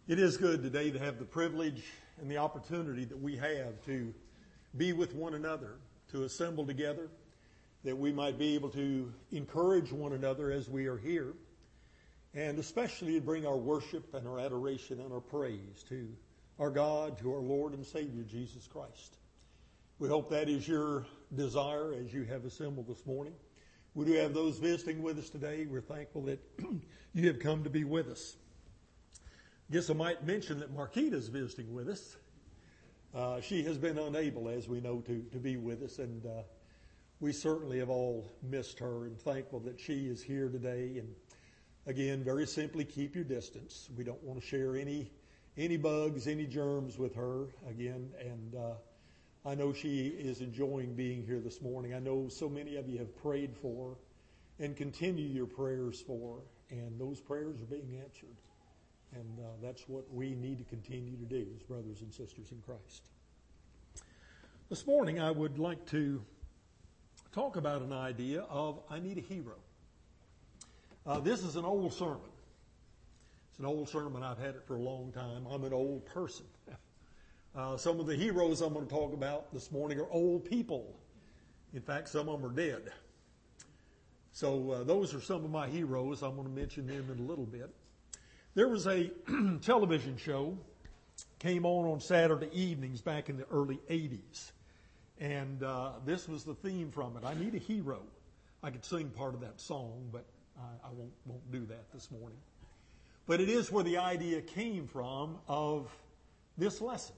It is good today to have the privilege and the opportunity that we have to be with one another, to assemble together, that we might be able to encourage one another as we are here, and especially to bring our worship and our adoration and our praise to our God, to our Lord and Savior, Jesus Christ. We hope that is your desire as you have assembled this morning. We do have those visiting with us today. We're thankful that you have come to be with us. I guess I might mention that Marquita is visiting with us. She has been unable, as we know, to be with us, and we certainly have all missed her and thankful that she is here today. And again, very simply, keep your distance. We don't want to share any bugs, any germs with her again. And I know she is enjoying being here this morning. I know so many of you have prayed for and continue your prayers for, and those prayers are being answered. And that's what we need to continue to do as brothers and sisters in Christ. This morning I would like to talk about an idea of I need a hero. This is an old sermon. It's an old sermon. I've had it for a long time. I'm an old person. Some of the heroes I'm going to talk about this morning are old people. In fact, some of them are dead. So those are some of my heroes. I'm going to mention them in a little bit. There was a television show, came on Saturday evenings back in the early 80s. And this was the theme from it. I need a hero. I could sing part of that song, but I won't do that this morning. But it is where the idea came from of this lesson.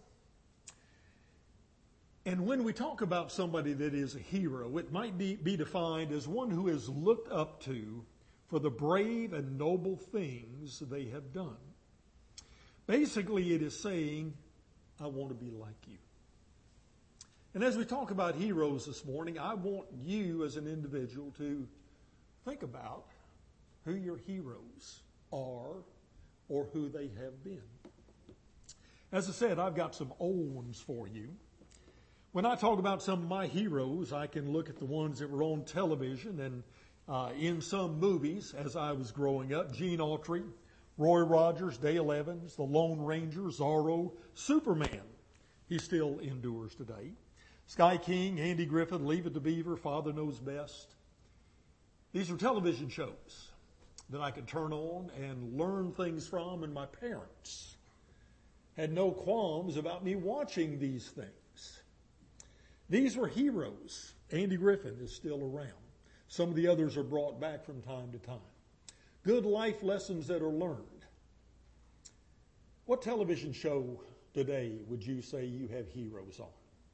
And when we talk about somebody that is a hero, it might be defined as one who is looked up to for the brave and noble things they have done. Basically, it is saying, I want to be like you. And as we talk about heroes this morning, I want you as an individual to think about who your heroes are or who they have been. As I said, I've got some old ones for you. When I talk about some of my heroes, I can look at the ones that were on television and in some movies as I was growing up. Gene Autry, Roy Rogers, Dale Evans, The Lone Ranger, Zorro, Superman. He still endures today. Sky King, Andy Griffith, Leave It to Beaver, Father Knows Best. These are television shows that I could turn on and learn things from, and my parents had no qualms about me watching these things. These were heroes. Andy Griffith is still around. Some of the others are brought back from time to time. Good life lessons that are learned. What television show today would you say you have heroes on?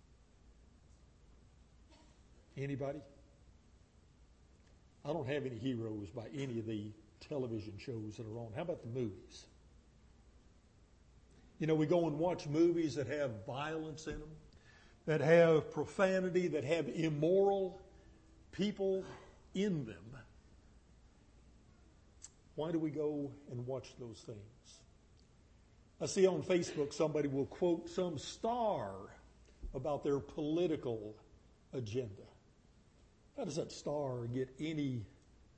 Anybody? I don't have any heroes by any of the television shows that are on. How about the movies? You know, we go and watch movies that have violence in them, that have profanity, that have immoral people in them. Why do we go and watch those things? I see on Facebook somebody will quote some star about their political agenda. How does that star get any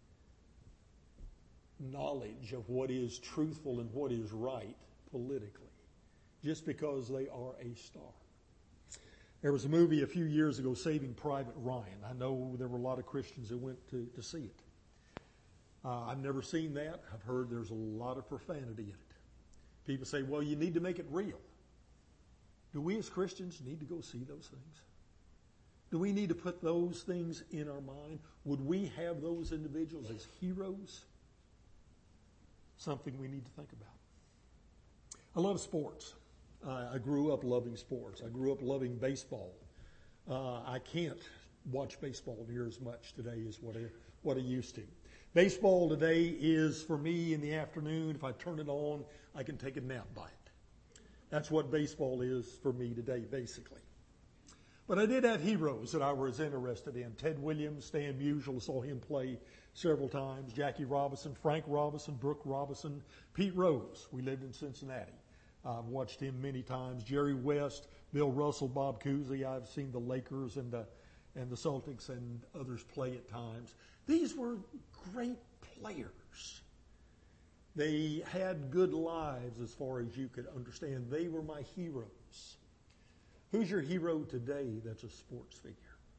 knowledge of what is truthful and what is right politically? Just because they are a star. There was a movie a few years ago, Saving Private Ryan. I know there were a lot of Christians that went to see it. I've never seen that. I've heard there's a lot of profanity in it. People say, well, you need to make it real. Do we as Christians need to go see those things? Do we need to put those things in our mind? Would we have those individuals as heroes? Something we need to think about. I love sports. I grew up loving sports. I grew up loving baseball. I can't watch baseball near as much today as what I used to. Baseball today is, for me, in the afternoon, if I turn it on, I can take a nap by it. That's what baseball is for me today, basically. But I did have heroes that I was interested in. Ted Williams, Stan Musial, saw him play several times. Jackie Robinson, Frank Robinson, Brooke Robinson, Pete Rose. We lived in Cincinnati. I've watched him many times. Jerry West, Bill Russell, Bob Cousy. I've seen the Lakers and the Celtics and others play at times. These were great players. They had good lives as far as you could understand. They were my heroes. Who's your hero today that's a sports figure?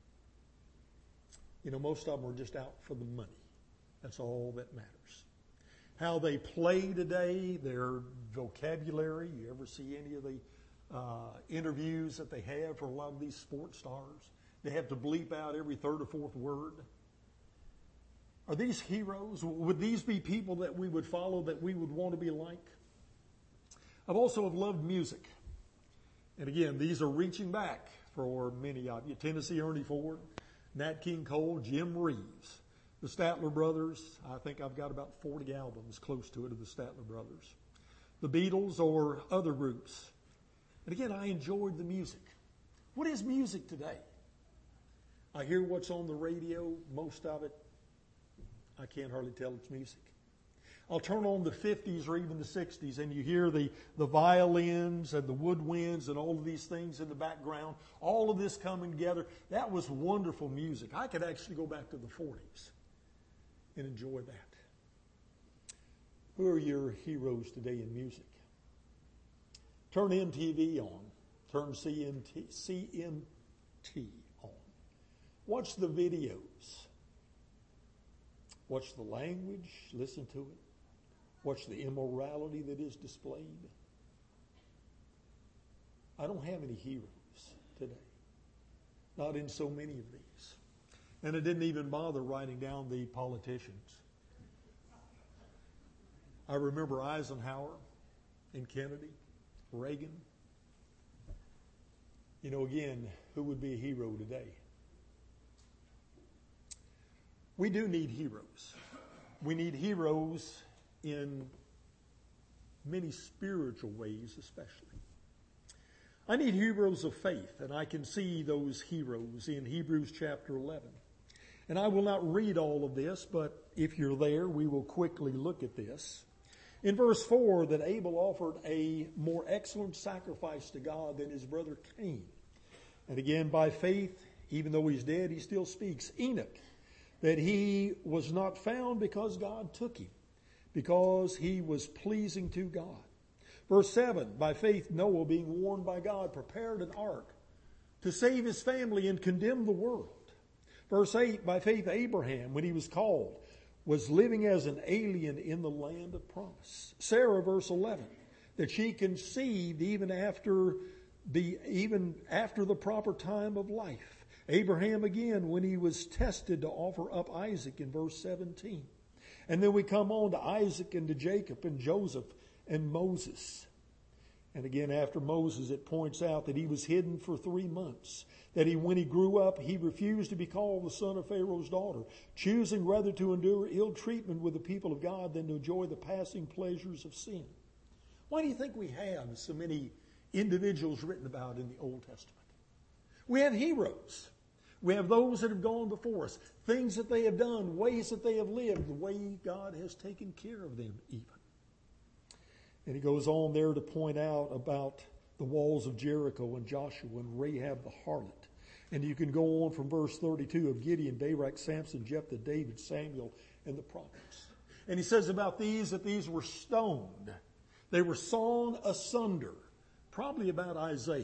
You know, most of them are just out for the money. That's all that matters. How they play today, their vocabulary. You ever see any of the interviews that they have for a lot of these sports stars? They have to bleep out every third or fourth word. Are these heroes? Would these be people that we would follow, that we would want to be like? I've also loved music. And again, these are reaching back for many of you. Tennessee Ernie Ford, Nat King Cole, Jim Reeves, the Statler Brothers. I think I've got about 40 albums close to it of the Statler Brothers. The Beatles or other groups. And again, I enjoyed the music. What is music today? I hear what's on the radio, most of it, I can't hardly tell it's music. I'll turn on the 50s or even the 60s and you hear the violins and the woodwinds and all of these things in the background, all of this coming together. That was wonderful music. I could actually go back to the 40s and enjoy that. Who are your heroes today in music? Turn MTV on. Turn CMT on. Watch the videos. Watch the language. Listen to it. Watch the immorality that is displayed. I don't have any heroes today. Not in so many of these. And I didn't even bother writing down the politicians. I remember Eisenhower and Kennedy, Reagan. You know, again, who would be a hero today? We do need heroes. We need heroes in many spiritual ways, especially. I need heroes of faith, and I can see those heroes in Hebrews chapter 11. And I will not read all of this, but if you're there, we will quickly look at this. In verse 4, that Abel offered a more excellent sacrifice to God than his brother Cain. And again, by faith, even though he's dead, he still speaks. Enoch, that he was not found because God took him, because he was pleasing to God. Verse 7, by faith Noah, being warned by God, prepared an ark to save his family and condemn the world. Verse 8, by faith Abraham, when he was called, was living as an alien in the land of promise. Sarah, verse 11, that she conceived even after the proper time of life. Abraham again, when he was tested to offer up Isaac in verse 17. And then we come on to Isaac and to Jacob and Joseph and Moses. And again, after Moses, it points out that he was hidden for 3 months. That when he grew up, he refused to be called the son of Pharaoh's daughter, choosing rather to endure ill treatment with the people of God than to enjoy the passing pleasures of sin. Why do you think we have so many individuals written about in the Old Testament? We have heroes. We have those that have gone before us, things that they have done, ways that they have lived, the way God has taken care of them even. And he goes on there to point out about the walls of Jericho and Joshua and Rahab the harlot. And you can go on from verse 32 of Gideon, Barak, Samson, Jephthah, David, Samuel, and the prophets. And he says about these that these were stoned. They were sawn asunder. Probably about Isaiah.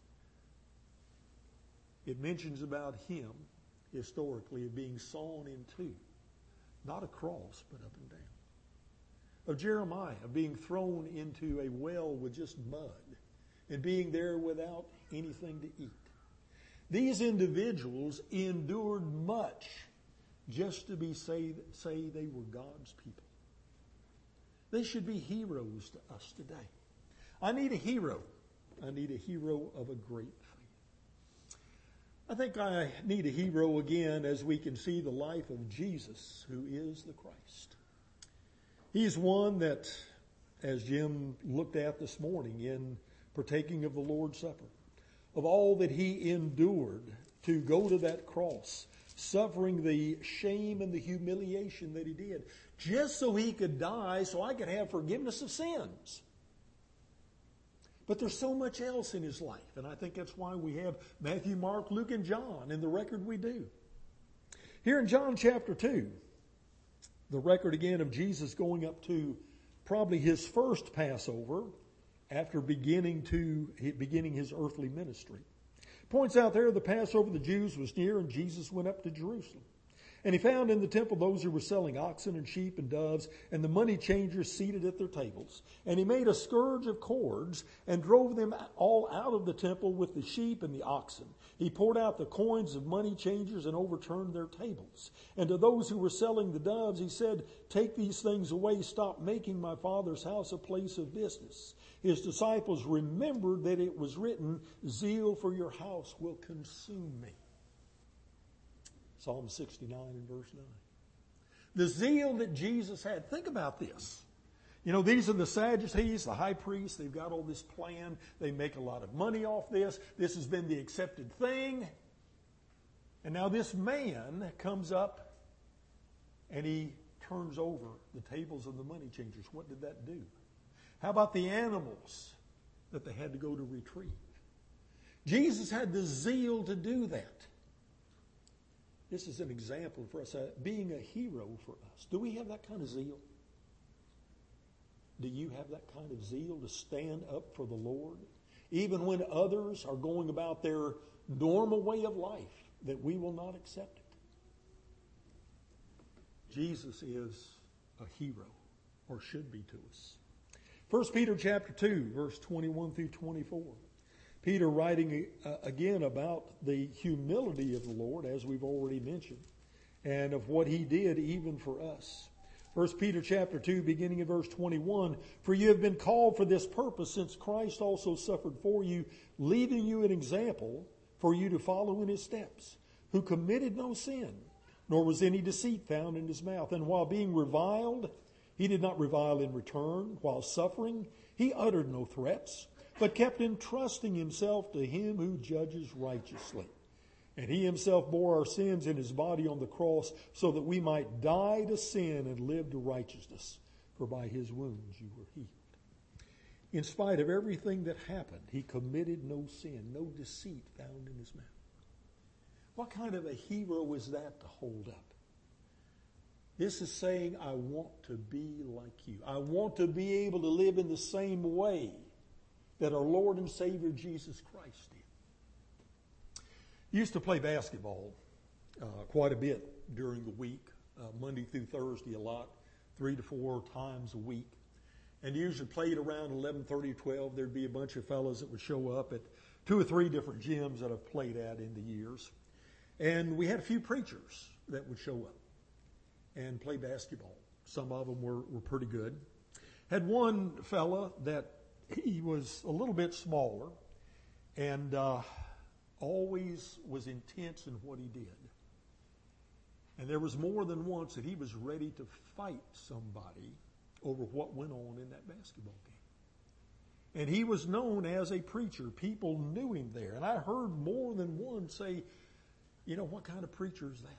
It mentions about him, historically, of being sawn in two. Not across, but up and down. Of Jeremiah being thrown into a well with just mud and being there without anything to eat. These individuals endured much just to say they were God's people. They should be heroes to us today. I need a hero. I need a hero of a great faith. I think I need a hero again as we can see the life of Jesus, who is the Christ. He's one that, as Jim looked at this morning in partaking of the Lord's Supper, of all that he endured to go to that cross, suffering the shame and the humiliation that he did, just so he could die, so I could have forgiveness of sins. But there's so much else in his life, and I think that's why we have Matthew, Mark, Luke, and John in the record we do. Here in John chapter 2, the record again of Jesus going up to probably his first Passover after beginning his earthly ministry. Points out there the Passover of the Jews was near, and Jesus went up to Jerusalem. And he found in the temple those who were selling oxen and sheep and doves, and the money changers seated at their tables. And he made a scourge of cords and drove them all out of the temple with the sheep and the oxen. He poured out the coins of money changers and overturned their tables. And to those who were selling the doves, he said, "Take these things away. Stop making my Father's house a place of business." His disciples remembered that it was written, "Zeal for your house will consume me." Psalm 69 and verse 9. The zeal that Jesus had. Think about this. You know, these are the Sadducees, the high priests. They've got all this plan. They make a lot of money off this. This has been the accepted thing. And now this man comes up and he turns over the tables of the money changers. What did that do? How about the animals that they had to go to retrieve? Jesus had the zeal to do that. This is an example for us, being a hero for us. Do we have that kind of zeal? Do you have that kind of zeal to stand up for the Lord? Even when others are going about their normal way of life, that we will not accept it. Jesus is a hero, or should be to us. 1 Peter chapter 2, verse 21 through 24. Peter writing again about the humility of the Lord, as we've already mentioned, and of what he did even for us. 1 Peter chapter 2, beginning in verse 21, "For you have been called for this purpose, since Christ also suffered for you, leaving you an example for you to follow in his steps, who committed no sin, nor was any deceit found in his mouth. And while being reviled, he did not revile in return. While suffering, he uttered no threats, but kept entrusting himself to him who judges righteously. And he himself bore our sins in his body on the cross, so that we might die to sin and live to righteousness. For by his wounds you were healed." In spite of everything that happened, he committed no sin, no deceit found in his mouth. What kind of a hero is that to hold up? This is saying, I want to be like you. I want to be able to live in the same way that our Lord and Savior Jesus Christ did. Used to play basketball quite a bit during the week, Monday through Thursday a lot, 3 to 4 times a week. And usually played around 11:30 or 12. There'd be a bunch of fellows that would show up at 2 or 3 different gyms that I've played at in the years. And we had a few preachers that would show up and play basketball. Some of them were pretty good. Had one fella that he was a little bit smaller and always was intense in what he did. And there was more than once that he was ready to fight somebody over what went on in that basketball game. And he was known as a preacher. People knew him there. And I heard more than one say, you know, what kind of preacher is that?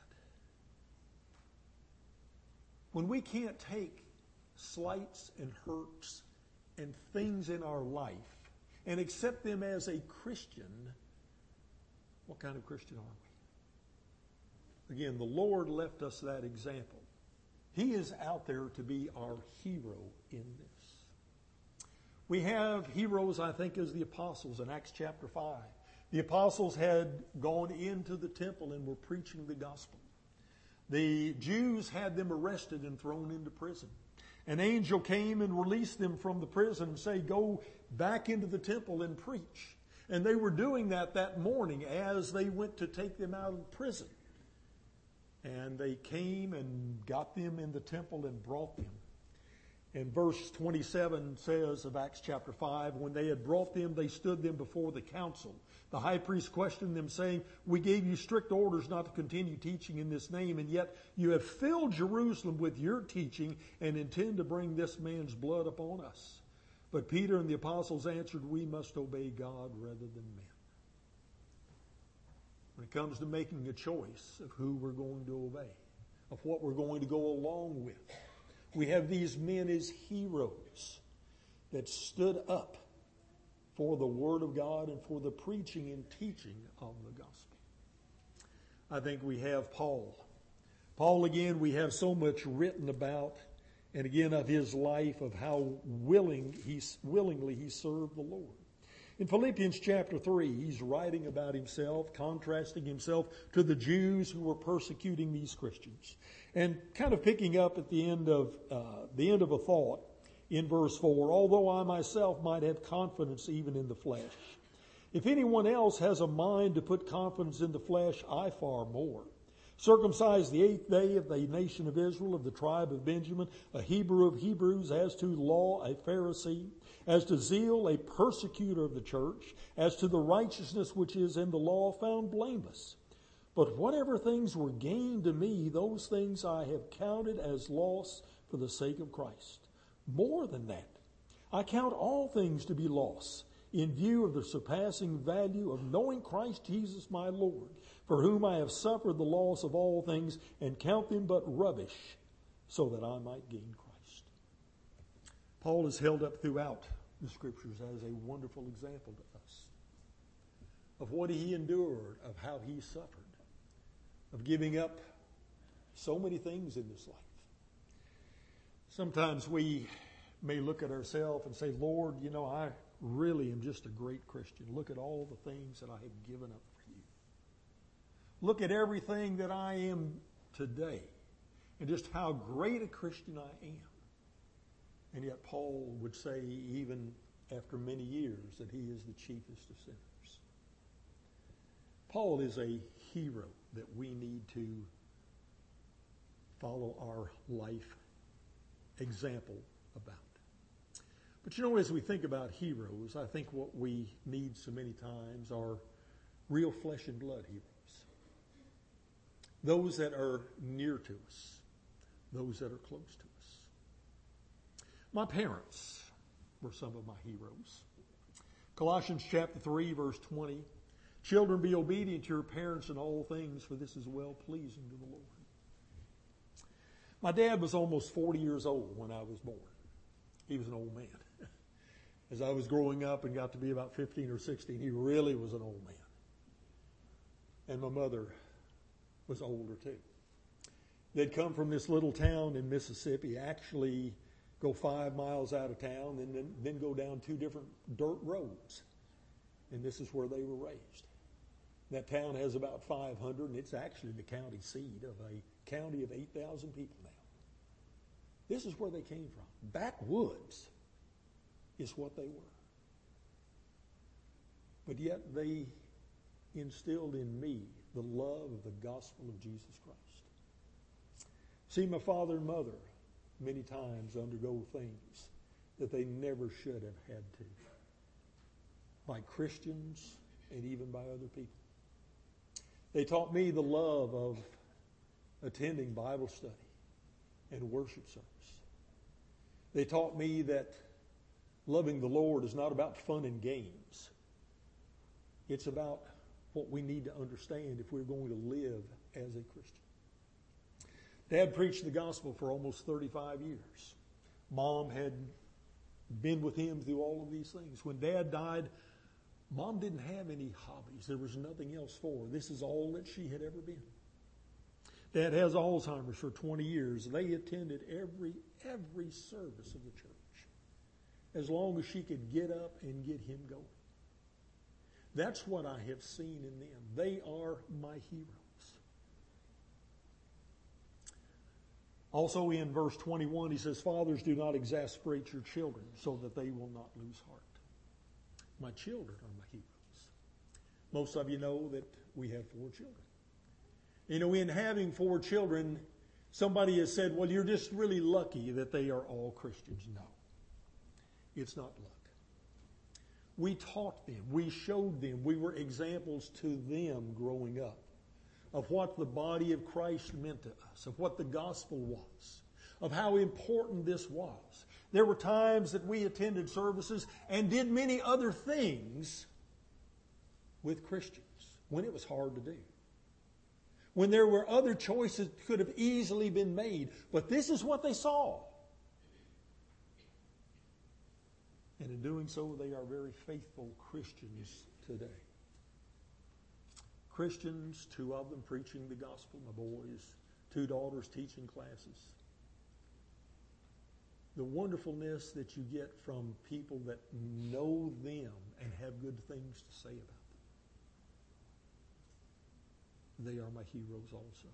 When we can't take slights and hurts and things in our life and accept them as a Christian, what kind of Christian are we? Again, the Lord left us that example. He is out there to be our hero in this. We have heroes, I think, as the apostles in Acts chapter 5. The apostles had gone into the temple and were preaching the gospel. The Jews had them arrested and thrown into prison. An angel came and released them from the prison and said, go back into the temple and preach. And they were doing that morning as they went to take them out of prison. And they came and got them in the temple and brought them. And verse 27 says of Acts chapter 5, when they had brought them, they stood them before the council. The high priest questioned them, saying, we gave you strict orders not to continue teaching in this name, and yet you have filled Jerusalem with your teaching and intend to bring this man's blood upon us. But Peter and the apostles answered, we must obey God rather than men. When it comes to making a choice of who we're going to obey, of what we're going to go along with, we have these men as heroes that stood up for the Word of God and for the preaching and teaching of the gospel. I think we have Paul. Paul, again, we have so much written about and again of his life, of how willingly he served the Lord. In Philippians chapter 3, he's writing about himself, contrasting himself to the Jews who were persecuting these Christians. And kind of picking up at the end of a thought in verse 4, although I myself might have confidence even in the flesh. If anyone else has a mind to put confidence in the flesh, I far more. Circumcised the 8th day of the nation of Israel, of the tribe of Benjamin, a Hebrew of Hebrews, as to law, a Pharisee, as to zeal, a persecutor of the church, as to the righteousness which is in the law, found blameless. But whatever things were gained to me, those things I have counted as loss for the sake of Christ. More than that, I count all things to be loss, in view of the surpassing value of knowing Christ Jesus my Lord, for whom I have suffered the loss of all things, and count them but rubbish, so that I might gain Christ. Paul is held up throughout the Scriptures as a wonderful example to us of what he endured, of how he suffered, of giving up so many things in this life. Sometimes we may look at ourselves and say, Lord, I really am just a great Christian. Look at all the things that I have given up for you. Look at everything that I am today and just how great a Christian I am. And yet Paul would say, even after many years, that he is the chiefest of sinners. Paul is a hero that we need to follow our life example about. But as we think about heroes, I think what we need so many times are real flesh and blood heroes. Those that are near to us, those that are close to us. My parents were some of my heroes. Colossians chapter 3, verse 20. Children, be obedient to your parents in all things, for this is well-pleasing to the Lord. My dad was almost 40 years old when I was born. He was an old man. As I was growing up and got to be about 15 or 16, he really was an old man. And my mother was older too. They'd come from this little town in Mississippi, actually go 5 miles out of town, and then go down 2 different dirt roads. And this is where they were raised. That town has about 500, and it's actually the county seat of a county of 8,000 people now. This is where they came from. Backwoods is what they were. But yet they instilled in me the love of the gospel of Jesus Christ. See, my father and mother many times undergo things that they never should have had to, by Christians and even by other people. They taught me the love of attending Bible study and worship service. They taught me that loving the Lord is not about fun and games. It's about what we need to understand if we're going to live as a Christian. Dad preached the gospel for almost 35 years. Mom had been with him through all of these things. When Dad died, Mom didn't have any hobbies. There was nothing else for her. This is all that she had ever been. Dad has Alzheimer's for 20 years. They attended every service of the church as long as she could get up and get him going. That's what I have seen in them. They are my heroes. Also in verse 21, he says, Fathers, do not exasperate your children so that they will not lose heart. My children are my heroes. Most of you know that we have 4 children. In having 4 children, somebody has said, well, you're just really lucky that they are all Christians. No, it's not luck. We taught them, we showed them, we were examples to them growing up of what the body of Christ meant to us, of what the gospel was, of how important this was. There were times that we attended services and did many other things with Christians when it was hard to do. When there were other choices that could have easily been made. But this is what they saw. And in doing so, they are very faithful Christians today. Christians, 2 of them preaching the gospel, my boys, 2 daughters teaching classes. the wonderfulness that you get from people that know them and have good things to say about them. They are my heroes also.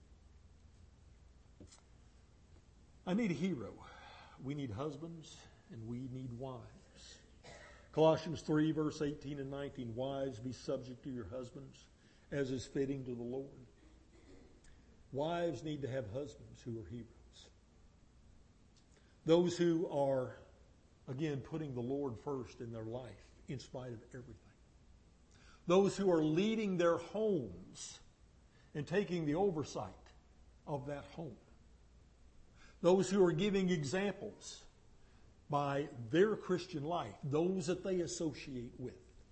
I need a hero. We need husbands and we need wives. Colossians 3, verse 18 and 19, wives, be subject to your husbands as is fitting to the Lord. Wives need to have husbands who are heroes. Those who are, again, putting the Lord first in their life in spite of everything. Those who are leading their homes and taking the oversight of that home. Those who are giving examples by their Christian life, those that they associate with.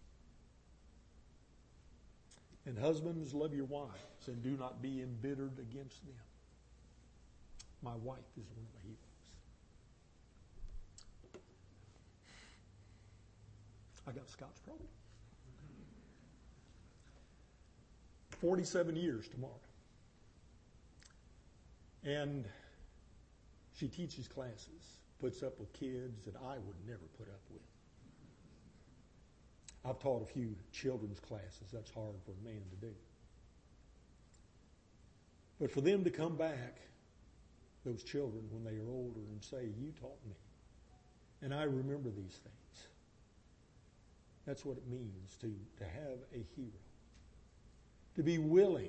And husbands, love your wives and do not be embittered against them. My wife is one of my heroes. I got a Scotch problem. 47 years tomorrow. And she teaches classes, puts up with kids that I would never put up with. I've taught a few children's classes. That's hard for a man to do. But for them to come back, those children, when they are older, and say, you taught me, and I remember these things. That's what it means to have a hero. To be willing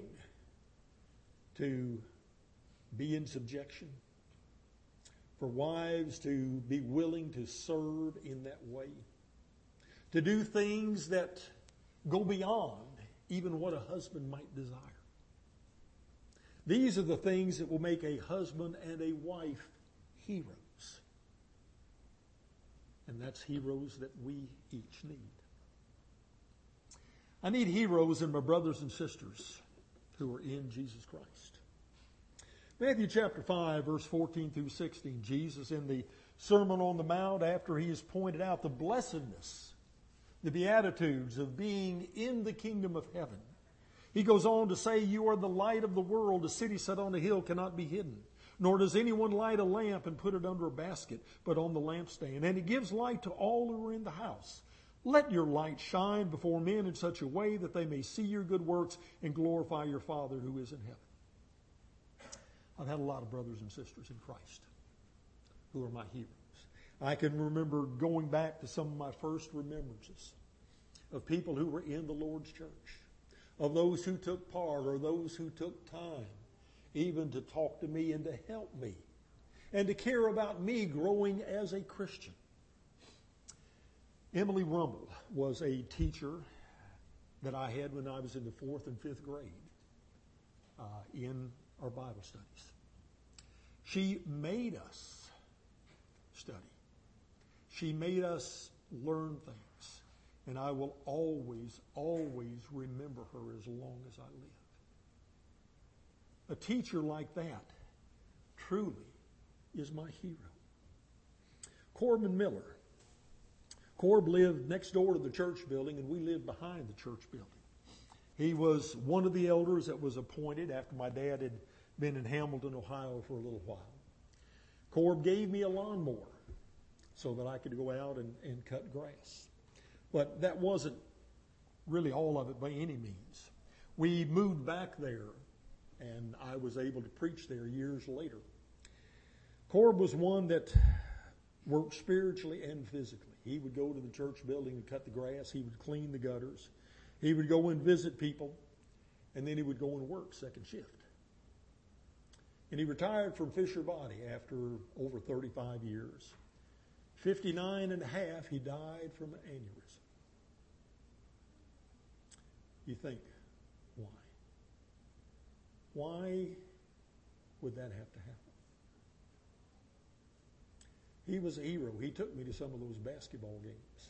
to be in subjection. For wives to be willing to serve in that way. To do things that go beyond even what a husband might desire. These are the things that will make a husband and a wife heroes. And that's heroes that we each need. I need heroes in my brothers and sisters who are in Jesus Christ. Matthew chapter 5, verse 14 through 16, Jesus in the Sermon on the Mount, after he has pointed out the blessedness, the beatitudes of being in the kingdom of heaven, he goes on to say, you are the light of the world. A city set on a hill cannot be hidden. Nor does anyone light a lamp and put it under a basket, but on the lampstand. And it gives light to all who are in the house. Let your light shine before men in such a way that they may see your good works and glorify your Father who is in heaven. I've had a lot of brothers and sisters in Christ who are my heroes. I can remember going back to some of my first remembrances of people who were in the Lord's church, of those who took part or those who took time even to talk to me and to help me and to care about me growing as a Christian. Emily Rumble was a teacher that I had when I was in the 4th and 5th grade in our Bible studies. She made us study. She made us learn things. And I will always, always remember her as long as I live. A teacher like that truly is my hero. Corbin Miller. Corb lived next door to the church building, and we lived behind the church building. He was one of the elders that was appointed after my dad had been in Hamilton, Ohio for a little while. Corb gave me a lawnmower so that I could go out and cut grass. But that wasn't really all of it by any means. We moved back there, and I was able to preach there years later. Corb was one that worked spiritually and physically. He would go to the church building and cut the grass. He would clean the gutters. He would go and visit people, and then he would go and work second shift. And he retired from Fisher Body after over 35 years. 59 and a half, he died from an aneurysm. You think, why? Why would that have to happen? He was a hero. He took me to some of those basketball games.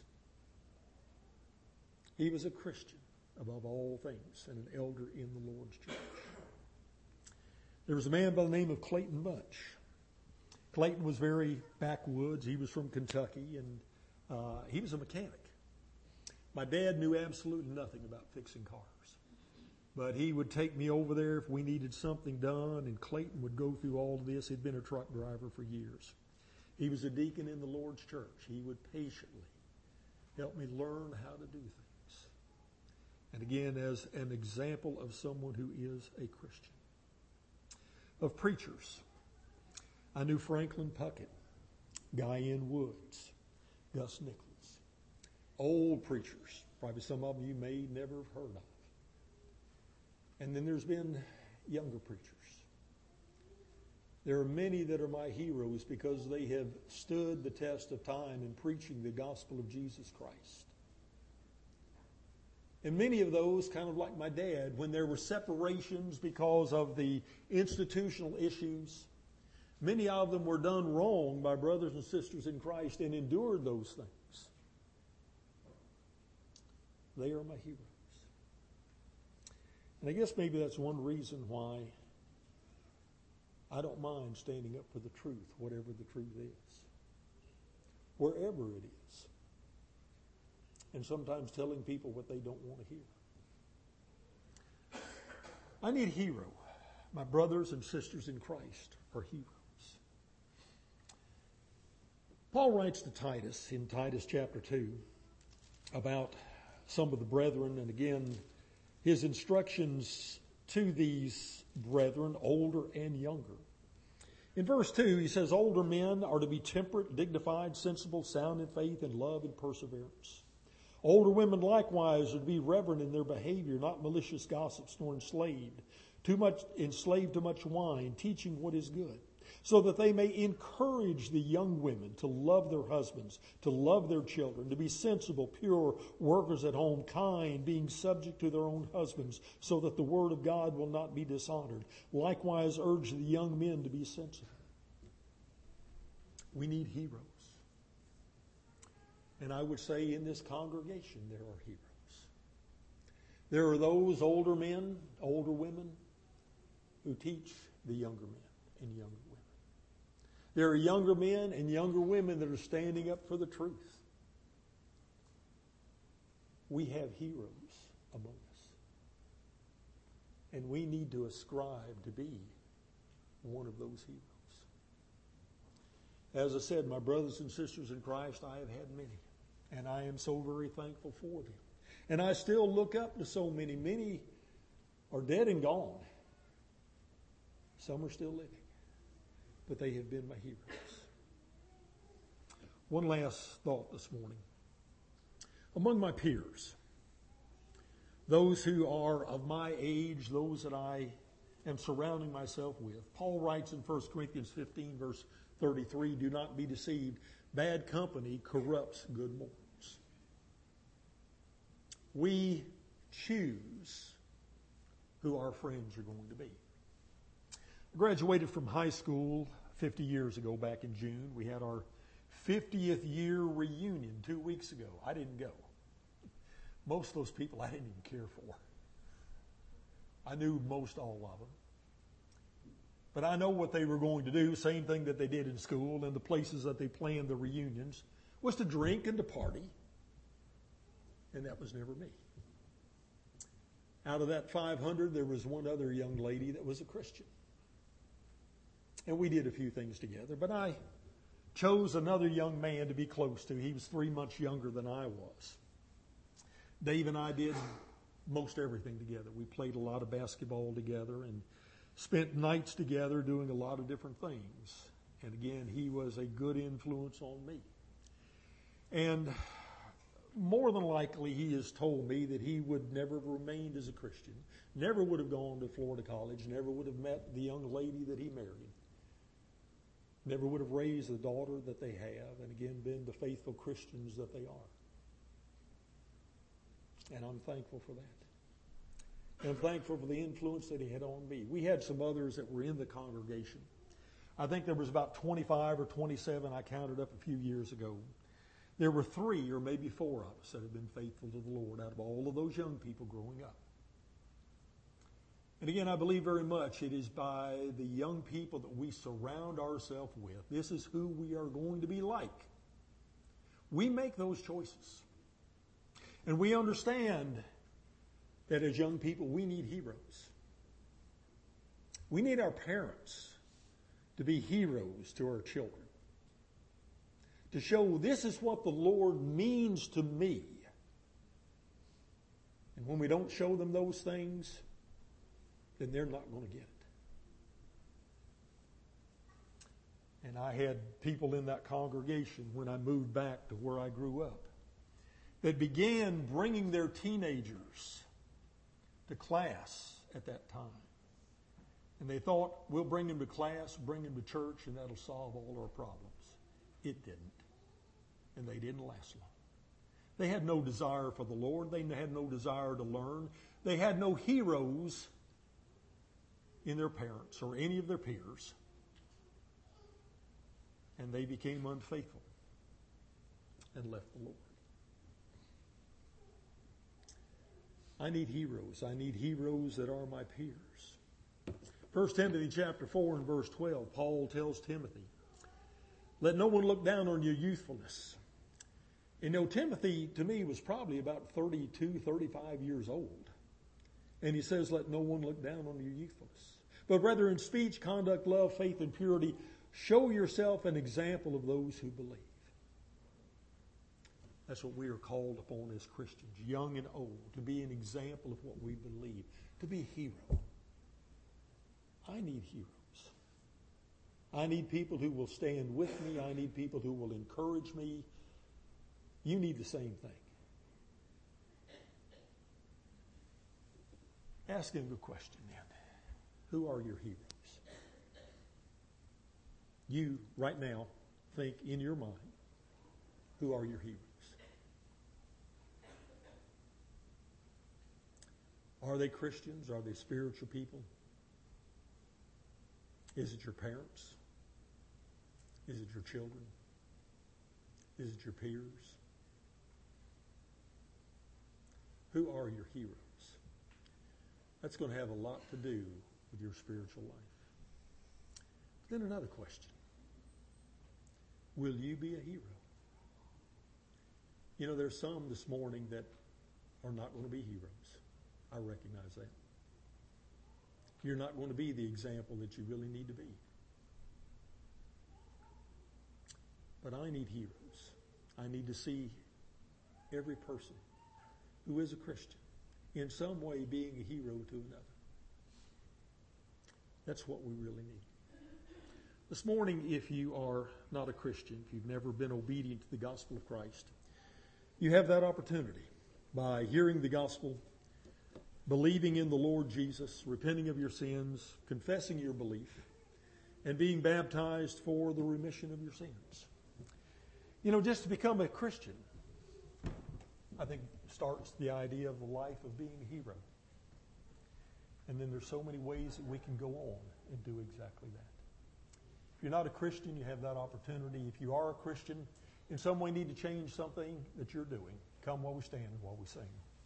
He was a Christian above all things and an elder in the Lord's church. There was a man by the name of Clayton Bunch. Clayton was very backwoods. He was from Kentucky, and he was a mechanic. My dad knew absolutely nothing about fixing cars. But he would take me over there if we needed something done, and Clayton would go through all of this. He'd been a truck driver for years. He was a deacon in the Lord's church. He would patiently help me learn how to do things. And again, as an example of someone who is a Christian. Of preachers, I knew Franklin Puckett, Guy N. Woods, Gus Nichols. Old preachers, probably some of them you may never have heard of. And then there's been younger preachers. There are many that are my heroes because they have stood the test of time in preaching the gospel of Jesus Christ. And many of those, kind of like my dad, when there were separations because of the institutional issues, many of them were done wrong by brothers and sisters in Christ and endured those things. They are my heroes. And I guess maybe that's one reason why I don't mind standing up for the truth, whatever the truth is, wherever it is, and sometimes telling people what they don't want to hear. I need a hero. My brothers and sisters in Christ are heroes. Paul writes to Titus in Titus chapter 2 about some of the brethren, and again, his instructions to these brethren, older and younger. In verse 2, he says, older men are to be temperate, dignified, sensible, sound in faith, and love and perseverance. Older women likewise are to be reverent in their behavior, not malicious gossips, nor enslaved to much wine, teaching what is good, so that they may encourage the young women to love their husbands, to love their children, to be sensible, pure, workers at home, kind, being subject to their own husbands, so that the word of God will not be dishonored. Likewise, urge the young men to be sensible. We need heroes. And I would say in this congregation there are heroes. There are those older men, older women who teach the younger men and younger women. There are younger men and younger women that are standing up for the truth. We have heroes among us. And we need to ascribe to be one of those heroes. As I said, my brothers and sisters in Christ, I have had many. And I am so very thankful for them. And I still look up to so many. Many are dead and gone. Some are still living. But they have been my heroes. One last thought this morning. Among my peers, those who are of my age, those that I am surrounding myself with, Paul writes in 1 Corinthians 15, verse 33, do not be deceived. Bad company corrupts good morals. We choose who our friends are going to be. I graduated from high school 50 years ago back in June. We had our 50th year reunion 2 weeks ago. I didn't go. Most of those people I didn't even care for. I knew most all of them. But I know what they were going to do, same thing that they did in school and the places that they planned the reunions, was to drink and to party. And that was never me. Out of that 500, there was one other young lady that was a Christian. And we did a few things together, but I chose another young man to be close to. He was 3 months younger than I was. Dave and I did most everything together. We played a lot of basketball together and spent nights together doing a lot of different things. And again, he was a good influence on me. And more than likely, he has told me that he would never have remained as a Christian, never would have gone to Florida College, never would have met the young lady that he married, never would have raised the daughter that they have, and again, been the faithful Christians that they are. And I'm thankful for that. And I'm thankful for the influence that he had on me. We had some others that were in the congregation. I think there was about 25 or 27 I counted up a few years ago. There were 3 or maybe 4 of us that have been faithful to the Lord out of all of those young people growing up. And again, I believe very much it is by the young people that we surround ourselves with. This is who we are going to be like. We make those choices. And we understand that as young people, we need heroes. We need our parents to be heroes to our children. to show this is what the Lord means to me. And when we don't show them those things, then they're not going to get it. And I had people in that congregation when I moved back to where I grew up that began bringing their teenagers to class at that time. And they thought, we'll bring them to class, bring them to church, and that'll solve all our problems. It didn't. And they didn't last long. They had no desire for the Lord. They had no desire to learn. They had no heroes in their parents or any of their peers. And they became unfaithful and left the Lord. I need heroes. I need heroes that are my peers. 1 Timothy chapter 4 and verse 12, Paul tells Timothy, let no one look down on your youthfulness. You know, Timothy, to me, was probably about 32, 35 years old. And he says, let no one look down on your youthfulness. But rather in speech, conduct, love, faith, and purity, show yourself an example of those who believe. That's what we are called upon as Christians, young and old, to be an example of what we believe, to be a hero. I need heroes. I need people who will stand with me. I need people who will encourage me. You need the same thing. Ask him a question then. Who are your heroes? You, right now, think in your mind, who are your heroes? Are they Christians? Are they spiritual people? Is it your parents? Is it your children? Is it your peers? Who are your heroes? That's going to have a lot to do with your spiritual life. Then another question. Will you be a hero? You know, there's some this morning that are not going to be heroes. I recognize that. You're not going to be the example that you really need to be. But I need heroes. I need to see every person who is a Christian in some way being a hero to another. That's what we really need. This morning, if you are not a Christian, if you've never been obedient to the gospel of Christ, you have that opportunity by hearing the gospel, believing in the Lord Jesus, repenting of your sins, confessing your belief, and being baptized for the remission of your sins. You know, just to become a Christian, I think starts the idea of the life of being a hero. And then there's so many ways that we can go on and do exactly that. If you're not a Christian, you have that opportunity. If you are a Christian, in some way need to change something that you're doing, come while we stand and while we sing.